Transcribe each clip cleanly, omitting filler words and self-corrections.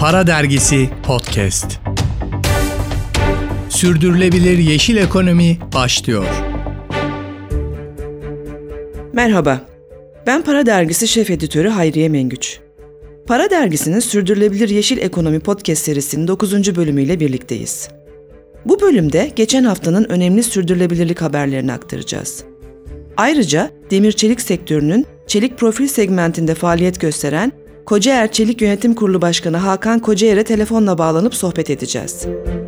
Para Dergisi Podcast. Sürdürülebilir yeşil ekonomi başlıyor. Merhaba, ben Para Dergisi Şef Editörü Hayriye Mengüç. Para Dergisi'nin Sürdürülebilir Yeşil Ekonomi Podcast serisinin 9. bölümüyle birlikteyiz. Bu bölümde geçen haftanın önemli sürdürülebilirlik haberlerini aktaracağız. Ayrıca demir çelik sektörünün çelik profil segmentinde faaliyet gösteren Kocaer Çelik Yönetim Kurulu Başkanı Hakan Kocaer'e telefonla bağlanıp sohbet edeceğiz.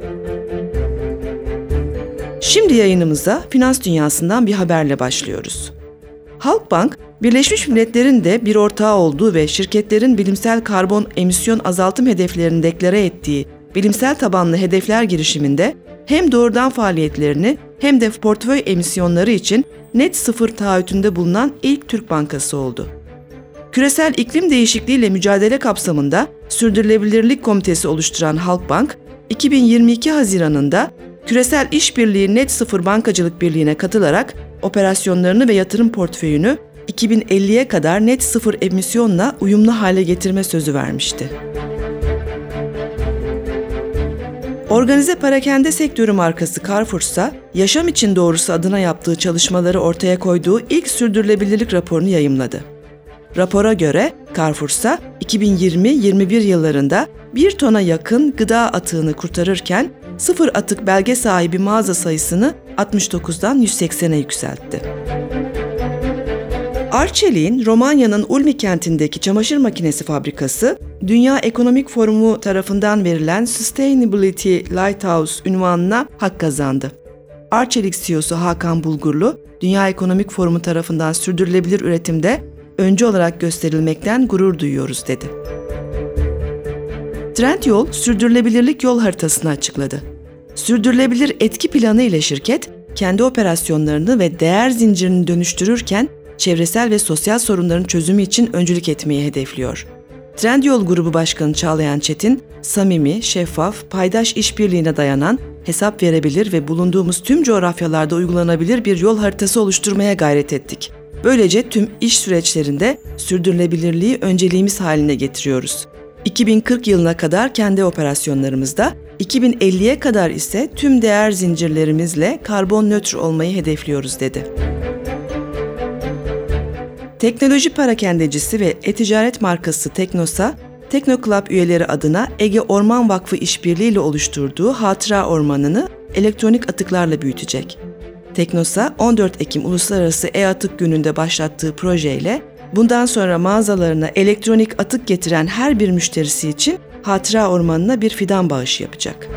Şimdi yayınımıza finans dünyasından bir haberle başlıyoruz. Halkbank, Birleşmiş Milletler'in de bir ortağı olduğu ve şirketlerin bilimsel karbon emisyon azaltım hedeflerini deklare ettiği bilimsel tabanlı hedefler girişiminde hem doğrudan faaliyetlerini hem de portföy emisyonları için net sıfır taahhütünde bulunan ilk Türk bankası oldu. Küresel iklim değişikliğiyle mücadele kapsamında Sürdürülebilirlik Komitesi oluşturan Halkbank, 2022 Haziran'ında Küresel İşbirliği Net Sıfır Bankacılık Birliği'ne katılarak operasyonlarını ve yatırım portföyünü 2050'ye kadar net sıfır emisyonla uyumlu hale getirme sözü vermişti. Organize perakende sektörü markası Carrefour ise Yaşam İçin Doğrusu adına yaptığı çalışmaları ortaya koyduğu ilk sürdürülebilirlik raporunu yayımladı. Rapora göre Carrefour ise 2020-21 yıllarında 1 tona yakın gıda atığını kurtarırken sıfır atık belge sahibi mağaza sayısını 69'dan 180'e yükseltti. Arçelik'in Romanya'nın Ulmi kentindeki çamaşır makinesi fabrikası, Dünya Ekonomik Forumu tarafından verilen Sustainability Lighthouse unvanına hak kazandı. Arçelik CEO'su Hakan Bulgurlu, Dünya Ekonomik Forumu tarafından sürdürülebilir üretimde öncü olarak gösterilmekten gurur duyuyoruz dedi. Trendyol, sürdürülebilirlik yol haritasını açıkladı. Sürdürülebilir etki planı ile şirket, kendi operasyonlarını ve değer zincirini dönüştürürken çevresel ve sosyal sorunların çözümü için öncülük etmeyi hedefliyor. Trendyol Grubu Başkanı Çağlayan Çetin, samimi, şeffaf, paydaş işbirliğine dayanan, hesap verebilir ve bulunduğumuz tüm coğrafyalarda uygulanabilir bir yol haritası oluşturmaya gayret ettik. Böylece tüm iş süreçlerinde sürdürülebilirliği önceliğimiz haline getiriyoruz. 2040 yılına kadar kendi operasyonlarımızda, 2050'ye kadar ise tüm değer zincirlerimizle karbon nötr olmayı hedefliyoruz dedi. Teknoloji perakendecisi ve e-ticaret markası Teknosa, TeknoClub üyeleri adına Ege Orman Vakfı işbirliği ile oluşturduğu Hatıra Ormanı'nı elektronik atıklarla büyütecek. Teknosa, 14 Ekim Uluslararası E-Atık Günü'nde başlattığı projeyle bundan sonra mağazalarına elektronik atık getiren her bir müşterisi için Hatıra Ormanı'na bir fidan bağışı yapacak.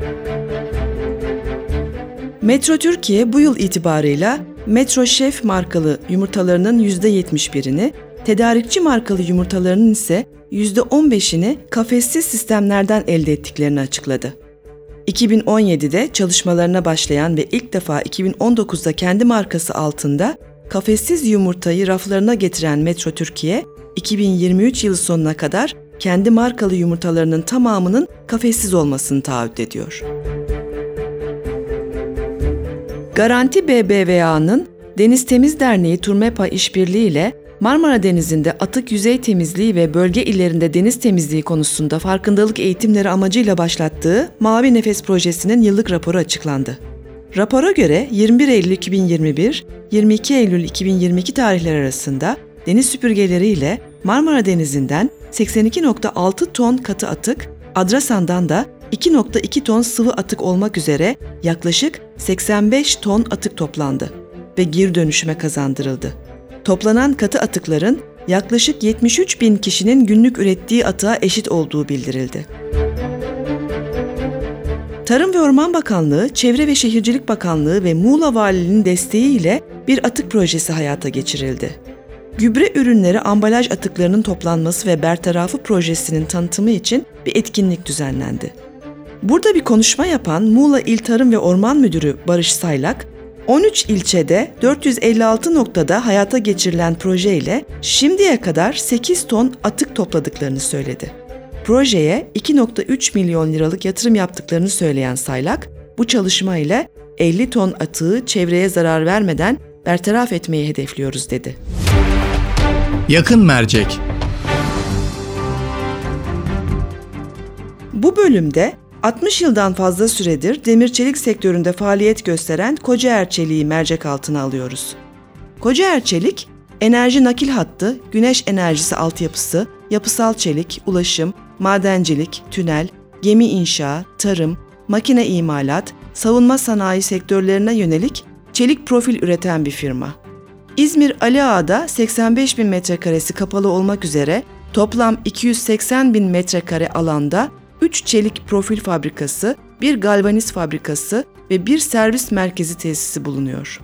Metro Türkiye bu yıl itibarıyla Metro Chef markalı yumurtalarının %71'ini, tedarikçi markalı yumurtalarının ise %15'ini kafessiz sistemlerden elde ettiklerini açıkladı. 2017'de çalışmalarına başlayan ve ilk defa 2019'da kendi markası altında kafessiz yumurtayı raflarına getiren Metro Türkiye, 2023 yılı sonuna kadar kendi markalı yumurtalarının tamamının kafessiz olmasını taahhüt ediyor. Garanti BBVA'nın Deniz Temiz Derneği Turmepa işbirliği ile Marmara Denizi'nde atık yüzey temizliği ve bölge illerinde deniz temizliği konusunda farkındalık eğitimleri amacıyla başlattığı Mavi Nefes projesinin yıllık raporu açıklandı. Rapora göre 21 Eylül 2021, 22 Eylül 2022 tarihleri arasında deniz süpürgeleriyle Marmara Denizi'nden 82.6 ton katı atık, Adrasan'dan da 2.2 ton sıvı atık olmak üzere yaklaşık 85 ton atık toplandı ve geri dönüşüme kazandırıldı. Toplanan katı atıkların yaklaşık 73 bin kişinin günlük ürettiği atığa eşit olduğu bildirildi. Tarım ve Orman Bakanlığı, Çevre ve Şehircilik Bakanlığı ve Muğla Valiliğinin desteğiyle bir atık projesi hayata geçirildi. Gübre ürünleri ambalaj atıklarının toplanması ve bertarafı projesinin tanıtımı için bir etkinlik düzenlendi. Burada bir konuşma yapan Muğla İl Tarım ve Orman Müdürü Barış Saylak, 13 ilçede 456 noktada hayata geçirilen projeyle şimdiye kadar 8 ton atık topladıklarını söyledi. Projeye 2.3 milyon liralık yatırım yaptıklarını söyleyen Saylak, bu çalışma ile 50 ton atığı çevreye zarar vermeden bertaraf etmeyi hedefliyoruz dedi. Yakın mercek. Bu bölümde 60 yıldan fazla süredir demir çelik sektöründe faaliyet gösteren Kocaer Çelik'i mercek altına alıyoruz. Kocaer Çelik, enerji nakil hattı, güneş enerjisi altyapısı, yapısal çelik, ulaşım, madencilik, tünel, gemi inşa, tarım, makine imalat, savunma sanayi sektörlerine yönelik çelik profil üreten bir firma. İzmir Ali Ağa'da 85 bin metrekaresi kapalı olmak üzere toplam 280 bin metrekare alanda 3 çelik profil fabrikası, 1 galvaniz fabrikası ve 1 servis merkezi tesisi bulunuyor.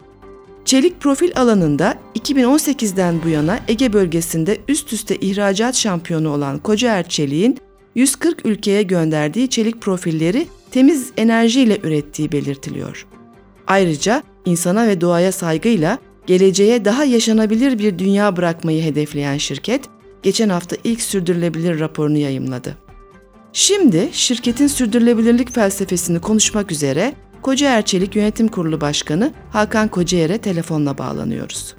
Çelik profil alanında 2018'den bu yana Ege bölgesinde üst üste ihracat şampiyonu olan Kocaer Çelik'in 140 ülkeye gönderdiği çelik profilleri temiz enerjiyle ürettiği belirtiliyor. Ayrıca insana ve doğaya saygıyla geleceğe daha yaşanabilir bir dünya bırakmayı hedefleyen şirket, geçen hafta ilk sürdürülebilir raporunu yayımladı. Şimdi şirketin sürdürülebilirlik felsefesini konuşmak üzere Kocaer Çelik Yönetim Kurulu Başkanı Hakan Kocaer'e telefonla bağlanıyoruz.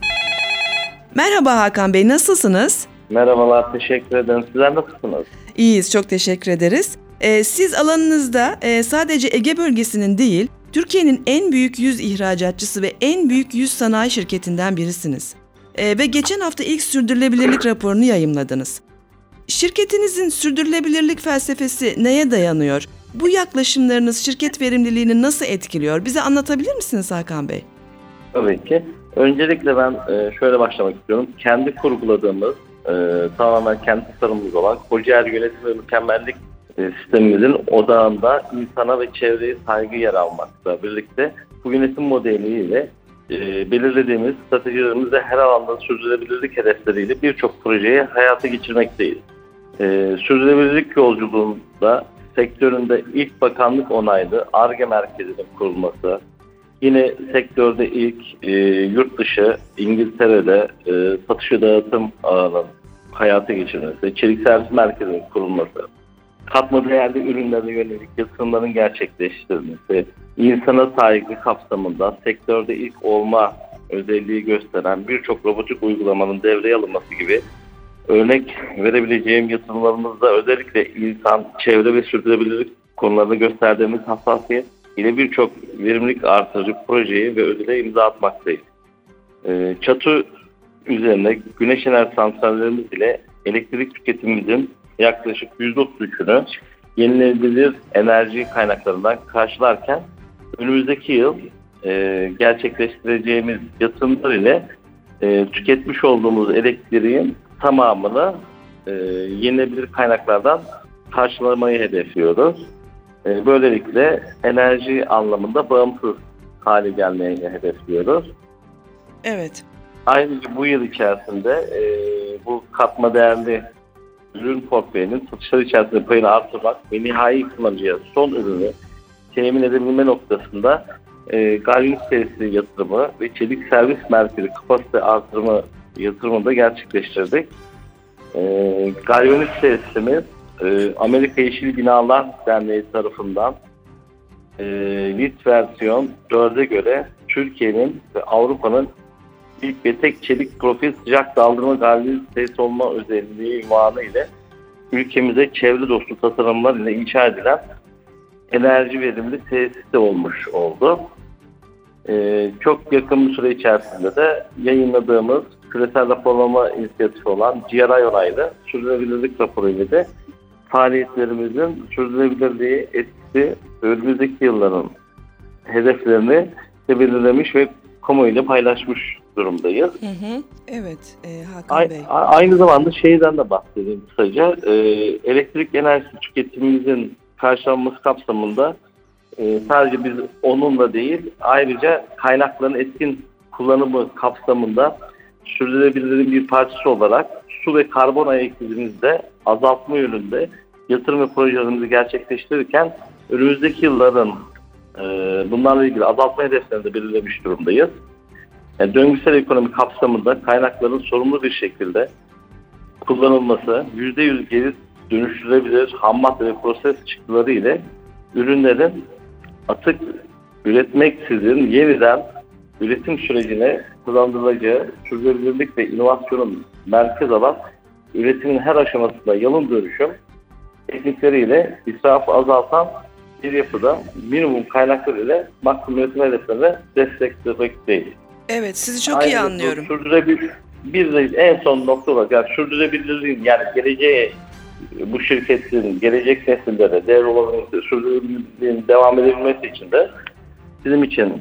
Merhaba Hakan Bey, nasılsınız? Merhabalar, teşekkür ederim. Sizler nasılsınız? İyiyiz, çok teşekkür ederiz. Siz alanınızda sadece Ege bölgesinin değil, Türkiye'nin en büyük yüz ihracatçısı ve en büyük yüz sanayi şirketinden birisiniz. Ve geçen hafta ilk sürdürülebilirlik raporunu yayımladınız. Şirketinizin sürdürülebilirlik felsefesi neye dayanıyor? Bu yaklaşımlarınız şirket verimliliğini nasıl etkiliyor? Bize anlatabilir misiniz Hakan Bey? Tabii ki. Öncelikle ben şöyle başlamak istiyorum. Kendi kurguladığımız, tamamen kendi tasarımımız olan Kocaer Yönetim ve Mükemmellik sistemimizin odağında insana ve çevreye saygı yer almakla birlikte bu yönetim modeliyle belirlediğimiz stratejilerimizde her alanda sürdürülebilirlik hedefleriyle birçok projeyi hayata geçirmekteyiz. Sürdürülebilirlik yolculuğunda sektöründe ilk bakanlık onaylı Ar-Ge merkezinin kurulması, yine sektörde ilk yurt dışı İngiltere'de satış dağıtım ağının hayata geçirilmesi, çelik servis merkezinin kurulması, katma değerli ürünlere yönelik yatırımların gerçekleştirilmesi, insana saygı kapsamında sektörde ilk olma özelliği gösteren birçok robotik uygulamanın devreye alınması gibi örnek verebileceğim yatırımlarımızda özellikle insan, çevre ve sürdürülebilirlik konularında gösterdiğimiz hassasiyet ile birçok verimlilik artırıcı projeyi ve ödüle imza atmaktayız. Çatı üzerine güneş enerji santrallerimiz ile elektrik tüketimimizin yaklaşık %33'ünü yenilenebilir enerji kaynaklarından karşılarken önümüzdeki yıl gerçekleştireceğimiz yatırımlar ile tüketmiş olduğumuz elektriğin tamamını yenilenebilir kaynaklardan karşılamayı hedefliyoruz. Böylelikle enerji anlamında bağımsız hale gelmeyi hedefliyoruz. Evet. Ayrıca bu yıl içerisinde bu katma değerli ürün portföyünün satışları içerisinde payını artırmak ve nihai kullanıcıya son ürünü temin edebilme noktasında galvaniz tesisi yatırımı ve çelik servis merkezi kapasite artırımı yatırımını da gerçekleştirdik. Galvaniz tesisimiz Amerika Yeşil Binalar Derneği tarafından LEED versiyon 4'e göre Türkiye'nin ve Avrupa'nın ilk ve tek çelik profil sıcak daldırma galvaniz tesisi olma özelliği ünvanı ile ülkemize çevre dostu tasarımlar ile inşa edilen enerji verimli tesis de olmuş oldu. Çok yakın bir süre içerisinde de yayınladığımız küresel raporlama inisiyatifi olan GRI onaylı sürdürülebilirlik raporu ile de faaliyetlerimizin sürdürülebilirliği etkisi önümüzdeki yılların hedeflerini belirlemiş ve kamuoyuyla paylaşmış durumdayız. Evet Hakan Bey. Aynı zamanda şeyden de bahsedeyim kısaca. Elektrik enerjisi tüketimimizin karşılanması kapsamında sadece biz onunla değil, ayrıca kaynakların etkin kullanımı kapsamında sürdürülebilirliğin bir parçası olarak su ve karbon ayak izimizde azaltma yönünde yatırım ve projelerimizi gerçekleştirirken önümüzdeki yılların bunlarla ilgili azaltma hedeflerini de belirlemiş durumdayız. Yani döngüsel ekonomi kapsamında kaynakların sorumlu bir şekilde kullanılması, %100 geri dönüştürülebilir ham madde ve proses çıktıları ile ürünlerin atık üretmeksizin yeniden üretim sürecine hızlandırılacağı, sürdürülebilirlik ve inovasyonun merkez alan üretimin her aşamasında yalın dönüşüm, teknikleriyle israfı azaltan bir yapıda minimum kaynaklar ile maksimum üretim hedeflerine desteklemekteyiz. Evet, sizi çok iyi anlıyorum. Bir de en son nokta olarak yani sürdürülebilirliğin, yani geleceğe, bu şirketin gelecek nesillere değer olabilmesi, sürdürülebilirliğin devam edebilmesi için de bizim için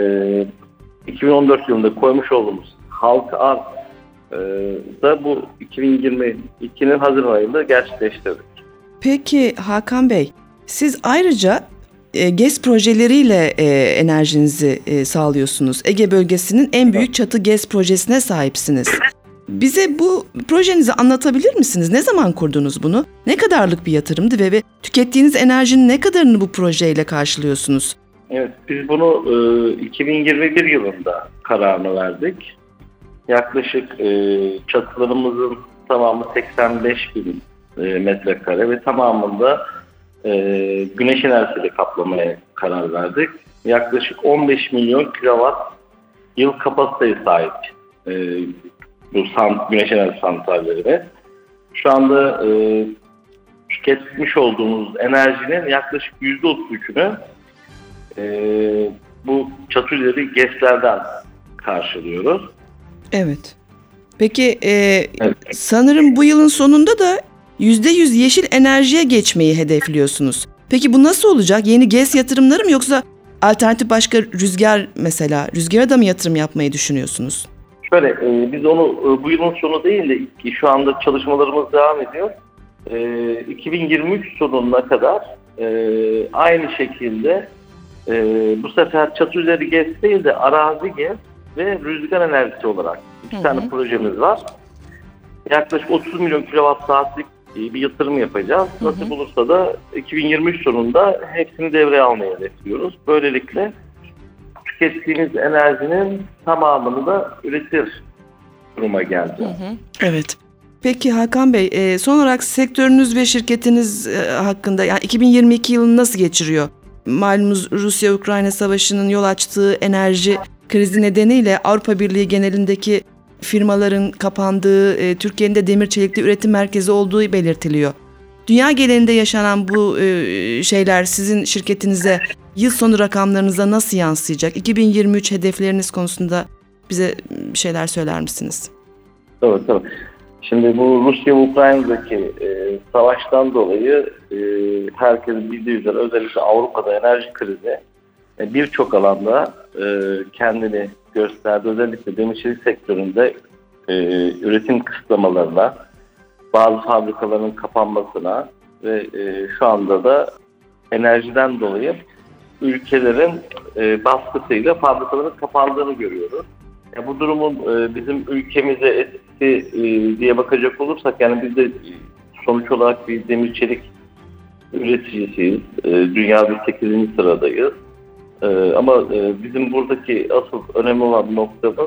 2014 yılında koymuş olduğumuz halka arz da bu 2022'nin Haziran ayında gerçekleştirdik. Peki Hakan Bey, siz ayrıca GES projeleriyle enerjinizi sağlıyorsunuz. Ege bölgesinin en büyük çatı GES projesine sahipsiniz. Bize bu projenizi anlatabilir misiniz? Ne zaman kurdunuz bunu? Ne kadarlık bir yatırımdı ve tükettiğiniz enerjinin ne kadarını bu projeyle karşılıyorsunuz? Evet, biz bunu 2021 yılında kararını verdik. Yaklaşık çatılarımızın tamamı 85 bin metrekare ve tamamında güneş enerjisiyle kaplamaya karar verdik. Yaklaşık 15 milyon kilowatt yıl kapasiteye sahip bu güneş enerji santralleri. Şu anda tüketmiş olduğumuz enerjinin yaklaşık %33'ünü bu çatı üzeri GES'lerden karşılıyoruz. Evet. Peki evet. Sanırım bu yılın sonunda da %100 yeşil enerjiye geçmeyi hedefliyorsunuz. Peki bu nasıl olacak? Yeni GES yatırımları mı yoksa alternatif başka rüzgara da mı yatırım yapmayı düşünüyorsunuz? Şöyle, biz onu bu yılın sonu değil de şu anda çalışmalarımız devam ediyor. 2023 sonuna kadar aynı şekilde bu sefer çatı üzeri GES değil de arazi GES ve rüzgar enerjisi olarak iki tane projemiz var. Yaklaşık 30 milyon kilowatt saatlik bir yatırım yapacağız. Nasıl olursa da 2023 sonunda hepsini devreye almayı hedefliyoruz. Böylelikle tükettiğimiz enerjinin tamamını da üretir duruma geldi. Evet. Peki Hakan Bey, son olarak sektörünüz ve şirketiniz hakkında, yani 2022 yılını nasıl geçiriyor? Malumunuz Rusya-Ukrayna savaşının yol açtığı enerji krizi nedeniyle Avrupa Birliği genelindeki firmaların kapandığı, Türkiye'nin de demir çelikli üretim merkezi olduğu belirtiliyor. Dünya genelinde yaşanan bu şeyler sizin şirketinize, yıl sonu rakamlarınıza nasıl yansıyacak? 2023 hedefleriniz konusunda bize bir şeyler söyler misiniz? Tabii. Şimdi bu Rusya ve Ukrayna'daki savaştan dolayı herkesin bildiği üzere özellikle Avrupa'da enerji krizi birçok alanda kendini gösterdi. Özellikle demir çelik sektöründe üretim kısıtlamalarına, bazı fabrikaların kapanmasına ve şu anda da enerjiden dolayı ülkelerin baskısıyla fabrikaların kapandığını görüyoruz. Bu durumun bizim ülkemize etkisi diye bakacak olursak, yani biz de sonuç olarak bir demir çelik üreticisiyiz. Dünyada 8. sıradayız. Ama bizim buradaki asıl önemli olan noktamız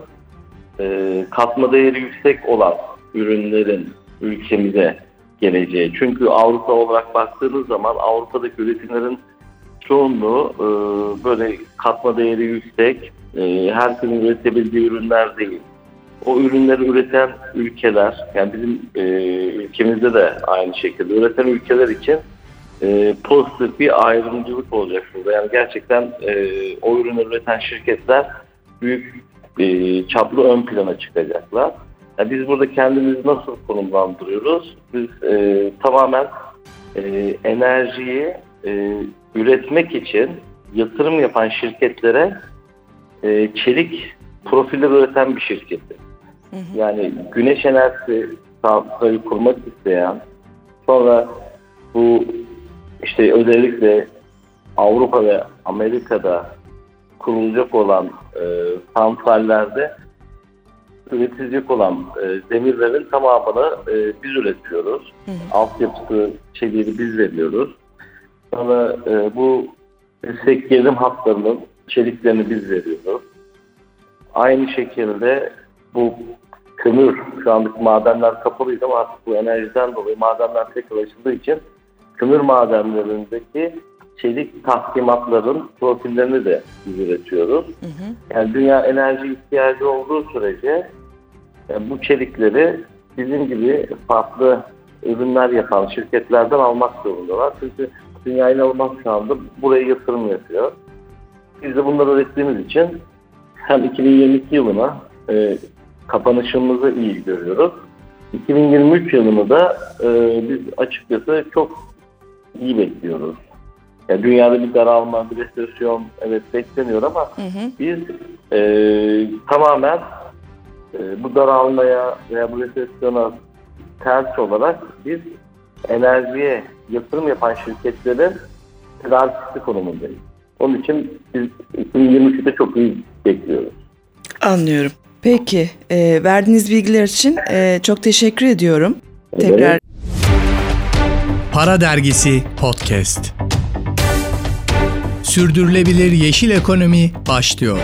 katma değeri yüksek olan ürünlerin ülkemize geleceği. Çünkü Avrupa olarak baktığınız zaman Avrupa'daki üretimlerin çoğunluğu böyle katma değeri yüksek, herkesin üretebildiği ürünler değil. O ürünleri üreten ülkeler, yani bizim ülkemizde de aynı şekilde üreten ülkeler için pozitif bir ayrımcılık olacak burada. Yani gerçekten o ürünü üreten şirketler büyük çaplı ön plana çıkacaklar. Yani biz burada kendimizi nasıl konumlandırıyoruz? Biz tamamen enerjiyi üretmek için yatırım yapan şirketlere çelik profilleri üreten bir şirketi. Yani güneş enerjisi santrali kurmak isteyen, sonra bu işte özellikle Avrupa ve Amerika'da kurulacak olan santrallerde üretilecek olan demirlerin tamamını biz üretiyoruz. Altyapısı çeliğini biz veriyoruz. Sonra bu destek gerilim hatlarının çeliklerini biz veriyoruz. Aynı şekilde bu kömür, şu andaki madenler kapalıydı ama artık bu enerjiden dolayı madenler tekrar açıldığı için kömür madenlerindeki çelik tahkimatların profillerini de biz üretiyoruz. Yani dünya enerji ihtiyacı olduğu sürece bu çelikleri bizim gibi farklı ürünler yapan şirketlerden almak zorundalar. Çünkü dünya inanılmaz şu anda buraya yatırım yapıyor. Biz de bunları ürettiğimiz için hem 2022 yılına kapanışımızı iyi görüyoruz. 2023 yılını da biz açıkçası çok iyi bekliyoruz. Yani dünyada bir daralma, bir resesyon evet bekleniyor ama biz tamamen bu daralmaya veya bu resesyona ters olarak biz enerjiye yatırım yapan şirketlerin tedarikçisi konumundayız. Onun için biz 2023'te çok iyi bekliyoruz. Anlıyorum. Peki, verdiğiniz bilgiler için çok teşekkür ediyorum. Evet. Tekrar. Para Dergisi Podcast. Sürdürülebilir yeşil ekonomi başlıyor.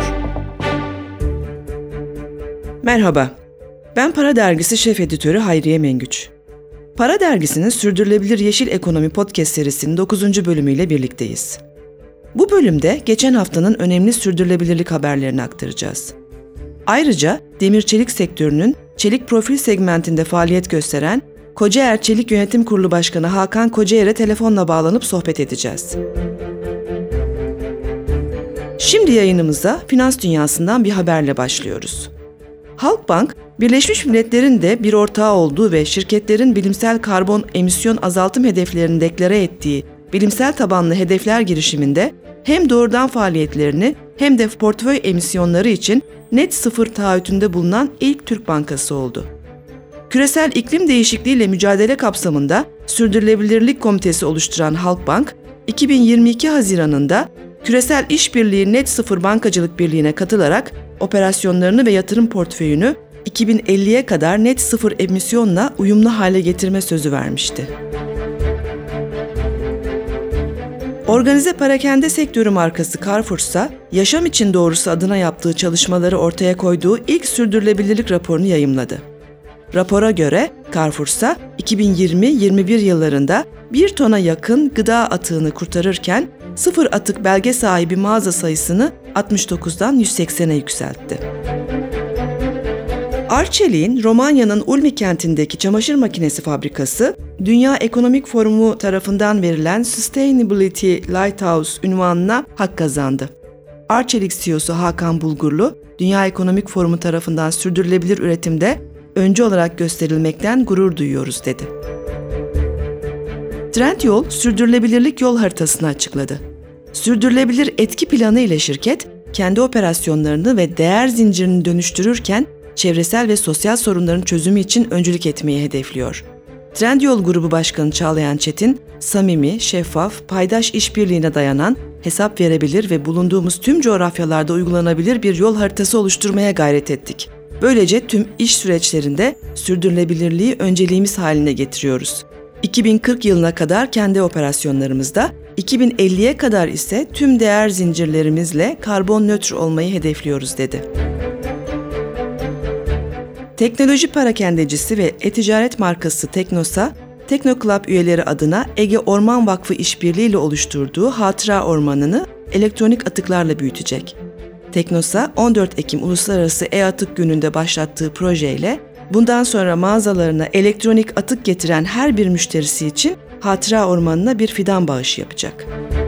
Merhaba, ben Para Dergisi Şef Editörü Hayriye Mengüç. Para Dergisi'nin Sürdürülebilir Yeşil Ekonomi Podcast serisinin 9. bölümüyle birlikteyiz. Bu bölümde geçen haftanın önemli sürdürülebilirlik haberlerini aktaracağız. Ayrıca demir çelik sektörünün çelik profil segmentinde faaliyet gösteren Kocaer Çelik Yönetim Kurulu Başkanı Hakan Kocaer'e telefonla bağlanıp sohbet edeceğiz. Şimdi yayınımıza finans dünyasından bir haberle başlıyoruz. Halkbank, Birleşmiş Milletler'in de bir ortağı olduğu ve şirketlerin bilimsel karbon emisyon azaltım hedeflerini deklare ettiği bilimsel tabanlı hedefler girişiminde hem doğrudan faaliyetlerini hem de portföy emisyonları için net sıfır taahhütünde bulunan ilk Türk bankası oldu. Küresel iklim değişikliğiyle mücadele kapsamında Sürdürülebilirlik Komitesi oluşturan Halkbank, 2022 Haziran'ında Küresel İşbirliği Net Sıfır Bankacılık Birliği'ne katılarak operasyonlarını ve yatırım portföyünü 2050'ye kadar net sıfır emisyonla uyumlu hale getirme sözü vermişti. Organize perakende sektörü markası Carrefour'sa, Yaşam İçin Doğrusu adına yaptığı çalışmaları ortaya koyduğu ilk sürdürülebilirlik raporunu yayımladı. Rapora göre Carrefour'sa 2020-21 yıllarında 1 tona yakın gıda atığını kurtarırken sıfır atık belge sahibi mağaza sayısını 69'dan 180'e yükseltti. Arçelik'in Romanya'nın Ulmi kentindeki çamaşır makinesi fabrikası, Dünya Ekonomik Forumu tarafından verilen Sustainability Lighthouse unvanına hak kazandı. Arçelik CEO'su Hakan Bulgurlu, Dünya Ekonomik Forumu tarafından sürdürülebilir üretimde öncü olarak gösterilmekten gurur duyuyoruz dedi. Trendyol, sürdürülebilirlik yol haritasını açıkladı. Sürdürülebilir etki planı ile şirket, kendi operasyonlarını ve değer zincirini dönüştürürken çevresel ve sosyal sorunların çözümü için öncülük etmeyi hedefliyor. Trendyol Grubu Başkanı Çağlayan Çetin, samimi, şeffaf, paydaş işbirliğine dayanan, hesap verebilir ve bulunduğumuz tüm coğrafyalarda uygulanabilir bir yol haritası oluşturmaya gayret ettik. Böylece tüm iş süreçlerinde sürdürülebilirliği önceliğimiz haline getiriyoruz. 2040 yılına kadar kendi operasyonlarımızda, 2050'ye kadar ise tüm değer zincirlerimizle karbon nötr olmayı hedefliyoruz dedi. Teknoloji parakendecisi ve e-ticaret markası Teknosa, Teknoclub üyeleri adına Ege Orman Vakfı işbirliği ile oluşturduğu Hatıra Ormanı'nı elektronik atıklarla büyütecek. Teknosa, 14 Ekim Uluslararası E-Atık Günü'nde başlattığı projeyle bundan sonra mağazalarına elektronik atık getiren her bir müşterisi için Hatıra Ormanı'na bir fidan bağışı yapacak.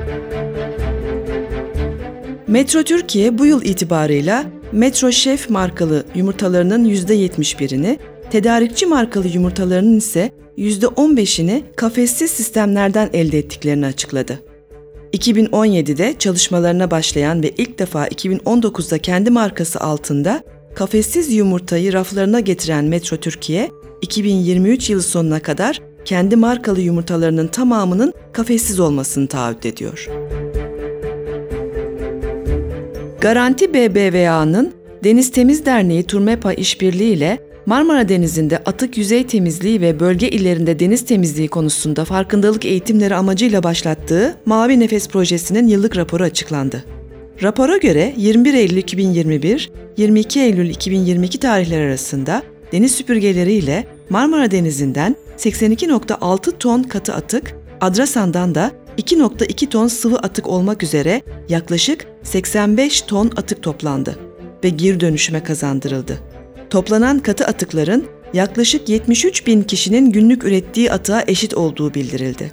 Metro Türkiye bu yıl itibarıyla Metro Chef markalı yumurtalarının %71'ini, tedarikçi markalı yumurtalarının ise %15'ini kafessiz sistemlerden elde ettiklerini açıkladı. 2017'de çalışmalarına başlayan ve ilk defa 2019'da kendi markası altında kafessiz yumurtayı raflarına getiren Metro Türkiye, 2023 yılı sonuna kadar kendi markalı yumurtalarının tamamının kafessiz olmasını taahhüt ediyor. Garanti BBVA'nın Deniz Temiz Derneği Turmepa işbirliği ile Marmara Denizi'nde atık yüzey temizliği ve bölge illerinde deniz temizliği konusunda farkındalık eğitimleri amacıyla başlattığı Mavi Nefes projesinin yıllık raporu açıklandı. Rapora göre 21 Eylül 2021, 22 Eylül 2022 tarihleri arasında deniz süpürgeleriyle Marmara Denizi'nden 82.6 ton katı atık, Adrasan'dan da 2.2 ton sıvı atık olmak üzere yaklaşık 85 ton atık toplandı ve geri dönüşüme kazandırıldı. Toplanan katı atıkların yaklaşık 73 bin kişinin günlük ürettiği atığa eşit olduğu bildirildi.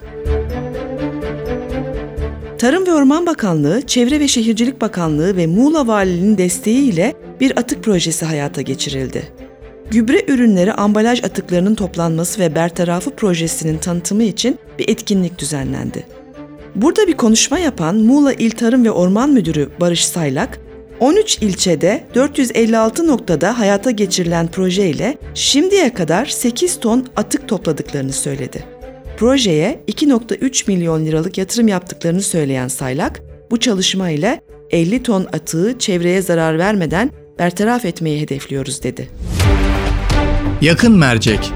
Tarım ve Orman Bakanlığı, Çevre ve Şehircilik Bakanlığı ve Muğla Valiliğinin desteğiyle bir atık projesi hayata geçirildi. Gübre ürünleri ambalaj atıklarının toplanması ve bertarafı projesinin tanıtımı için bir etkinlik düzenlendi. Burada bir konuşma yapan Muğla İl Tarım ve Orman Müdürü Barış Saylak, 13 ilçede 456 noktada hayata geçirilen projeyle şimdiye kadar 8 ton atık topladıklarını söyledi. Projeye 2,3 milyon liralık yatırım yaptıklarını söyleyen Saylak, bu çalışma ile 50 ton atığı çevreye zarar vermeden bertaraf etmeyi hedefliyoruz dedi. Yakın mercek.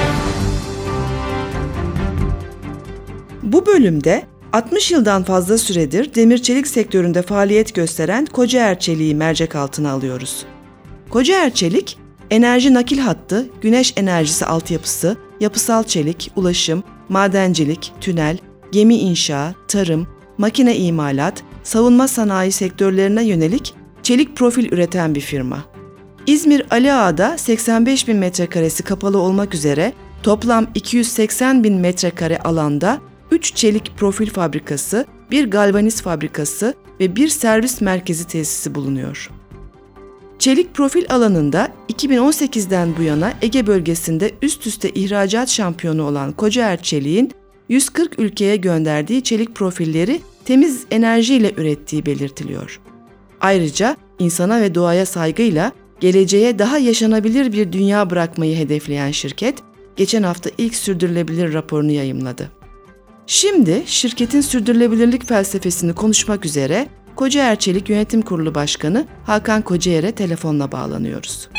Bu bölümde 60 yıldan fazla süredir demir çelik sektöründe faaliyet gösteren Kocaer Çelik'i mercek altına alıyoruz. Kocaer Çelik, enerji nakil hattı, güneş enerjisi altyapısı, yapısal çelik, ulaşım, madencilik, tünel, gemi inşa, tarım, makine imalat, savunma sanayi sektörlerine yönelik çelik profil üreten bir firma. İzmir Ali Ağa'da 85 bin metrekaresi kapalı olmak üzere toplam 280 bin metrekare alanda 3 çelik profil fabrikası, 1 galvaniz fabrikası ve 1 servis merkezi tesisi bulunuyor. Çelik profil alanında 2018'den bu yana Ege bölgesinde üst üste ihracat şampiyonu olan Kocaer Çelik'in 140 ülkeye gönderdiği çelik profilleri temiz enerjiyle ürettiği belirtiliyor. Ayrıca insana ve doğaya saygıyla geleceğe daha yaşanabilir bir dünya bırakmayı hedefleyen şirket, geçen hafta ilk sürdürülebilir raporunu yayımladı. Şimdi şirketin sürdürülebilirlik felsefesini konuşmak üzere Kocaer Çelik Yönetim Kurulu Başkanı Hakan Kocaer'e telefonla bağlanıyoruz.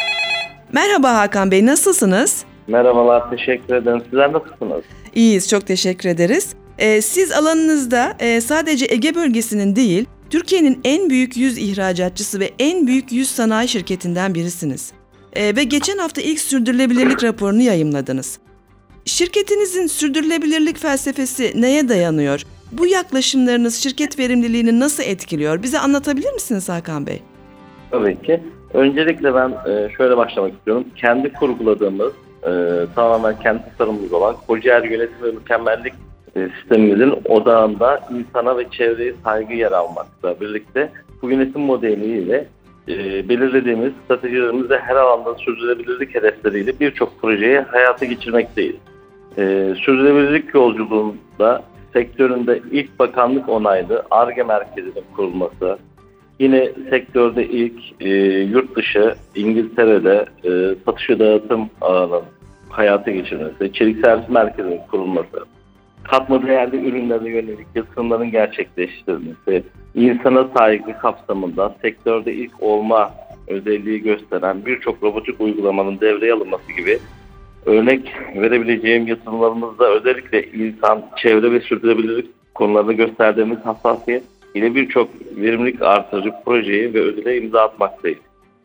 Merhaba Hakan Bey, nasılsınız? Merhabalar, teşekkür ederim. Sizler nasılsınız? İyiyiz, çok teşekkür ederiz. Siz alanınızda sadece Ege bölgesinin değil, Türkiye'nin en büyük 100 ihracatçısı ve en büyük 100 sanayi şirketinden birisiniz. Ve geçen hafta ilk sürdürülebilirlik raporunu yayımladınız. Şirketinizin sürdürülebilirlik felsefesi neye dayanıyor? Bu yaklaşımlarınız şirket verimliliğini nasıl etkiliyor? Bize anlatabilir misiniz Hakan Bey? Tabii ki. Öncelikle ben şöyle başlamak istiyorum. Kendi kurguladığımız, tamamen kendi tasarımımız olan Kocaer Yönetim ve Mükemmellik sistemimizin odağında insana ve çevreye saygı yer almakla birlikte bu yönetim modeliyle belirlediğimiz stratejilerimizde her alanda sürdürülebilirlik hedefleriyle birçok projeyi hayata geçirmekteyiz. Sürdürülebilirlik yolculuğunda sektöründe ilk bakanlık onaylı Ar-Ge merkezinin kurulması, yine sektörde ilk yurt dışı İngiltere'de satışı dağıtım ağının hayata geçirilmesi, çelik servis merkezinin kurulması, katma değerli ürünlere yönelik yatırımların gerçekleştirilmesi, insana saygı kapsamında sektörde ilk olma özelliği gösteren birçok robotik uygulamanın devreye alınması gibi örnek verebileceğim yatırımlarımızda özellikle insan, çevre ve sürdürülebilirlik konularında gösterdiğimiz hassasiyet ile birçok verimlilik artırıcı projeyi ve ödüle imza atmaktayız.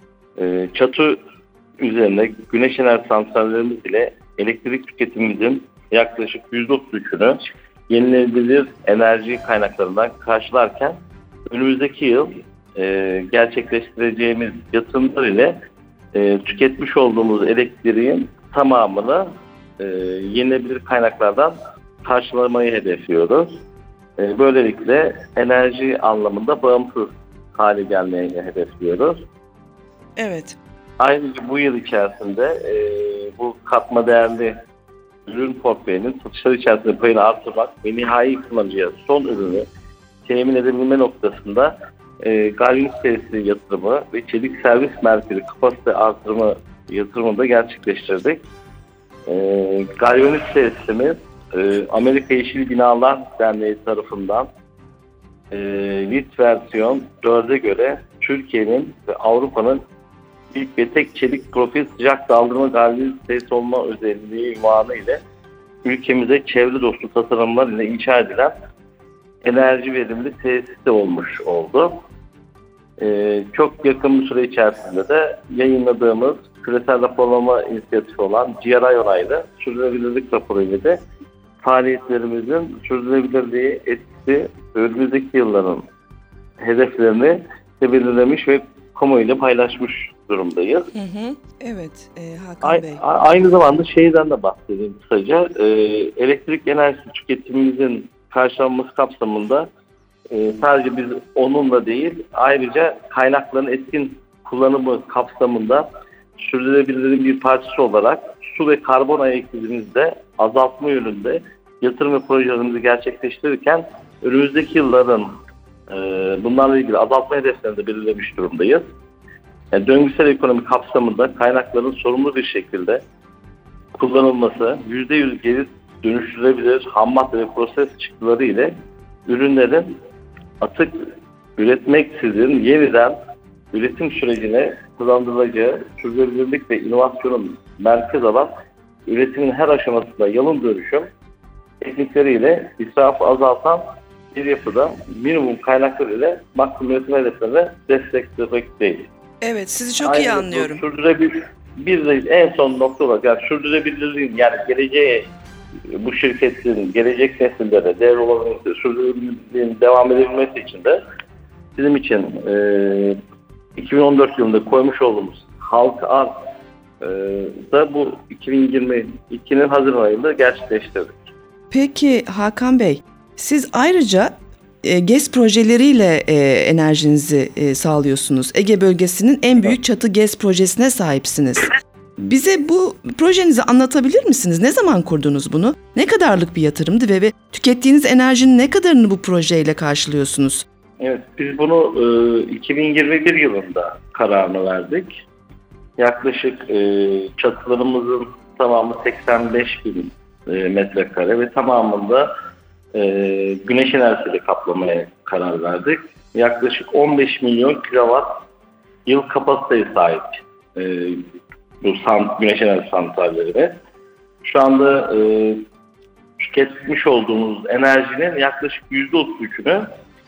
Çatı üzerine güneş enerji santrallerimiz ile elektrik tüketimimizin yaklaşık %33'ünü yenilenebilir enerji kaynaklarından karşılarken önümüzdeki yıl gerçekleştireceğimiz yatırımlar ile tüketmiş olduğumuz elektriğin tamamını yenilenebilir kaynaklardan karşılamayı hedefliyoruz. Böylelikle enerji anlamında bağımsız hale gelmeyi hedefliyoruz. Evet. Ayrıca bu yıl içerisinde bu katma değerli ürün portföyünün satışları içerisinde payını artırmak ve nihai kullanıcıya son ürünü temin edebilme noktasında galvaniz tesisi yatırımı ve çelik servis merkezi kapasite artırımı yatırımını da gerçekleştirdik. Galvaniz tesisimiz Amerika Yeşil Binalar Derneği tarafından LEED versiyon 4'e göre Türkiye'nin ve Avrupa'nın ilk ve tek çelik profil sıcak daldırma galvaniz tesis olma özelliği ünvanı ile ülkemize çevre dostu tasarımlar ile inşa edilen enerji verimli tesis de olmuş oldu. Çok yakın bir süre içerisinde de yayınladığımız küresel raporlama inisiyatifi olan GRI onaylı sürdürülebilirlik raporu ile de faaliyetlerimizin sürdürülebilirliği etkisi önümüzdeki yılların hedeflerini belirlemiş ve kamuoyuyla paylaşmış durumdayız. Evet, Hakan Bey. Aynı zamanda şeyden de bahsedeyim kısaca. Elektrik enerjisi tüketimimizin karşılanması kapsamında sadece biz onunla değil, ayrıca kaynakların etkin kullanımı kapsamında sürdürülebilirliğin bir parçası olarak su ve karbon ayak izimizi de azaltma yönünde yatırım ve projelerimizi gerçekleştirirken önümüzdeki yılların bunlarla ilgili azaltma hedeflerini de belirlemiş durumdayız. Yani döngüsel ekonomi kapsamında kaynakların sorumlu bir şekilde kullanılması, %100 geri dönüştürülebilir ham madde ve proses çıktıları ile ürünlerin atık üretmeksizin yeniden üretim sürecine kullanılacağı sürdürülebilirlik ve inovasyonun merkez alan üretimin her aşamasında yalın dönüşüm teknikleriyle israfı azaltan bir yapıda minimum kaynaklar ile maksimum üretim hedeflerine desteklemekteyiz. Evet, sizi çok iyi anlıyorum. Bir de en son nokta olarak yani sürdürülebilirliğin yani geleceğe bu şirketin gelecek nesillere değer olabilmesi, sürdürülebilirliğin devam edebilmesi için de bizim için 2014 yılında koymuş olduğumuz halka arz da bu 2022'nin Haziran ayında gerçekleştirdik. Peki Hakan Bey, siz ayrıca GES projeleriyle enerjinizi sağlıyorsunuz. Ege bölgesinin en büyük çatı GES projesine sahipsiniz. Bize bu projenizi anlatabilir misiniz? Ne zaman kurdunuz bunu? Ne kadarlık bir yatırımdı ve tükettiğiniz enerjinin ne kadarını bu projeyle karşılıyorsunuz? Evet, biz bunu 2021 yılında kararını verdik. Yaklaşık çatılarımızın tamamı 85 bin metrekare ve tamamında güneş enerjisiyle kaplamaya karar verdik. Yaklaşık 15 milyon kilowatt yıl kapasiteye sahip bu güneş enerji santralleri. Şu anda tüketmiş olduğumuz enerjinin yaklaşık %33'ünü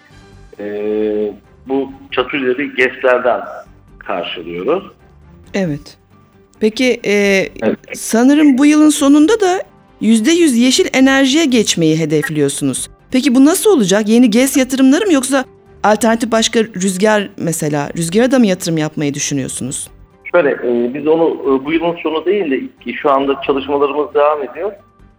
bu çatı üzeri GES'lerden karşılıyoruz. Evet. Peki sanırım bu yılın sonunda da %100 yeşil enerjiye geçmeyi hedefliyorsunuz. Peki bu nasıl olacak? Yeni GES yatırımları mı yoksa alternatif başka rüzgara da mı yatırım yapmayı düşünüyorsunuz? Şöyle biz onu bu yılın sonu değil de şu anda çalışmalarımız devam ediyor.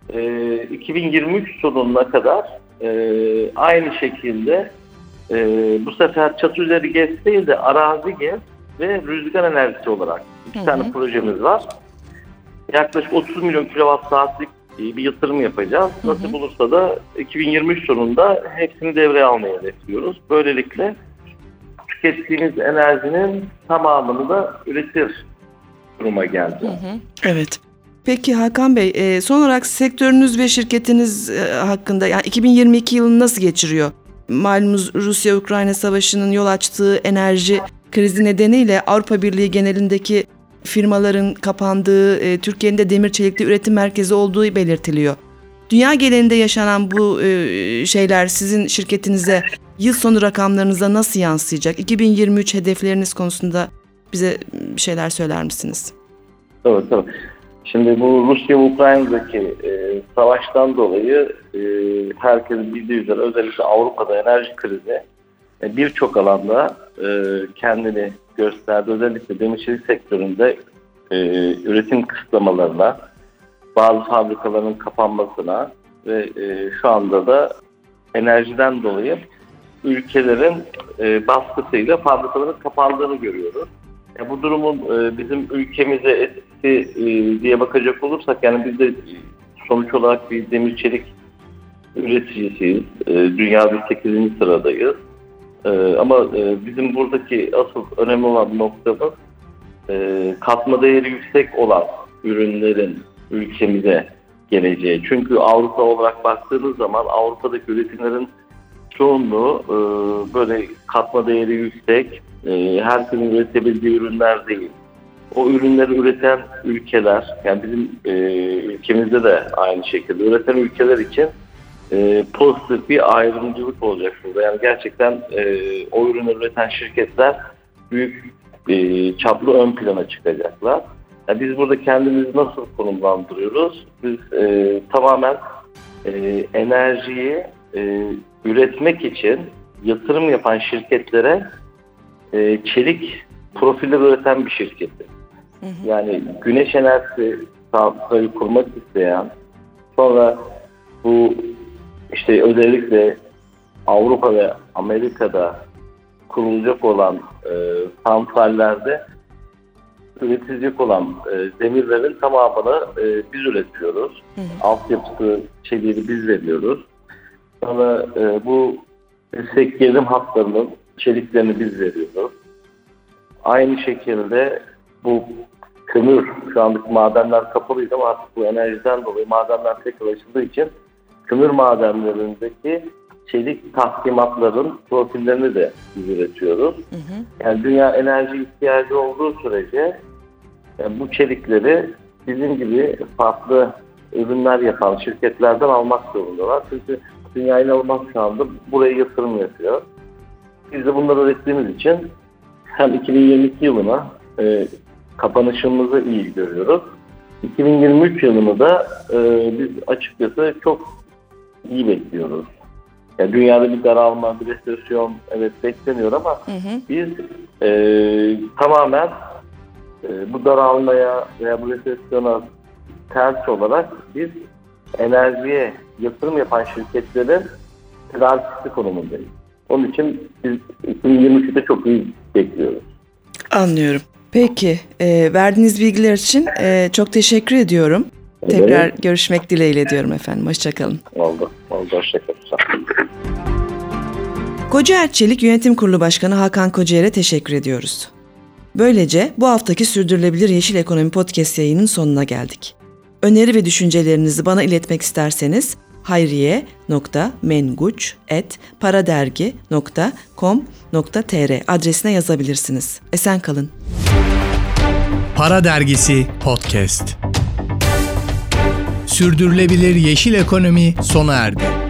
2023 sonuna kadar aynı şekilde bu sefer çatı üzeri GES değil de arazi GES ve rüzgar enerjisi olarak iki tane projemiz var. Yaklaşık 30 milyon kilowatt saatlik bir yatırım yapacağız. Nasıl olursa da 2023 sonunda hepsini devreye almayı hedefliyoruz. Böylelikle tükettiğimiz enerjinin tamamını da üretir duruma geldi. Evet. Peki Hakan Bey, son olarak sektörünüz ve şirketiniz hakkında yani 2022 yılını nasıl geçiriyor? Malumunuz Rusya-Ukrayna savaşının yol açtığı enerji krizi nedeniyle Avrupa Birliği genelindeki firmaların kapandığı, Türkiye'nin de demir çelikli üretim merkezi olduğu belirtiliyor. Dünya genelinde yaşanan bu şeyler sizin şirketinize, yıl sonu rakamlarınıza nasıl yansıyacak? 2023 hedefleriniz konusunda bize bir şeyler söyler misiniz? Tabii. Şimdi bu Rusya ve Ukrayna'daki savaştan dolayı herkesin bildiği üzere özellikle Avrupa'da enerji krizi birçok alanda kendini gösterdi. Özellikle demirçilik sektöründe üretim kısıtlamalarına, bazı fabrikaların kapanmasına ve şu anda da enerjiden dolayı ülkelerin baskısıyla fabrikaların kapandığını görüyoruz. Bu durumun bizim ülkemize etkisi diye bakacak olursak yani biz de sonuç olarak bir demir çelik üreticisiyiz. Dünyada 8. sıradayız. Ama bizim buradaki asıl önemli olan noktamız katma değeri yüksek olan ürünlerin ülkemize geleceği. Çünkü Avrupa olarak baktığınız zaman Avrupa'daki üretimlerin çoğunluğu böyle katma değeri yüksek, herkesin üretebildiği ürünler değil. O ürünleri üreten ülkeler, yani bizim ülkemizde de aynı şekilde üreten ülkeler için pozitif bir ayrımcılık olacak burada. Yani gerçekten o ürünleri üreten şirketler büyük çaplı ön plana çıkacaklar. Yani biz burada kendimizi nasıl konumlandırıyoruz? Biz tamamen enerjiyi üretmek için yatırım yapan şirketlere çelik profiller üreten bir şirketi. Yani güneş enerjisi santrali kurmak isteyen, sonra bu işte özellikle Avrupa ve Amerika'da kurulacak olan santrallerde üretilecek olan demirlerin tamamını biz üretiyoruz. Altyapısı çeliğini biz veriyoruz. Sonra bu yüksek gerilim hatlarının çeliklerini biz veriyoruz. Aynı şekilde bu kömür, şu andaki madenler kapalıydı ama artık bu enerjiden dolayı madenler tekrar açıldığı için kömür madenlerindeki çelik tahkimatların profillerini de biz üretiyoruz. Yani dünya enerji ihtiyacı olduğu sürece bu çelikleri bizim gibi farklı ürünler yapan şirketlerden almak zorundalar. Çünkü dünya inanılmaz şu anda buraya yatırım yapıyor. Biz de bunları ürettiğimiz için hem 2022 yılına kapanışımızı iyi görüyoruz. 2023 yılını da biz açıkçası çok iyi bekliyoruz. Yani dünyada bir daralma, bir resesyon evet bekleniyor ama biz tamamen bu daralmaya veya bu resesyona ters olarak biz enerjiye yatırım yapan şirketlerin tedavisi konumundayız. Onun için biz 2023'te çok iyi bekliyoruz. Anlıyorum. Peki, verdiğiniz bilgiler için çok teşekkür ediyorum. Evet. Tekrar görüşmek dileğiyle diyorum efendim. Hoşçakalın. Oldu. Hoşçakalın. Kocaer Çelik Yönetim Kurulu Başkanı Hakan Kocaer'e teşekkür ediyoruz. Böylece bu haftaki Sürdürülebilir Yeşil Ekonomi Podcast yayının sonuna geldik. Öneri ve düşüncelerinizi bana iletmek isterseniz hayriye.menguc@paradergi.com.tr adresine yazabilirsiniz. Esen kalın. Para Dergisi Podcast. Sürdürülebilir yeşil ekonomi sona erdi.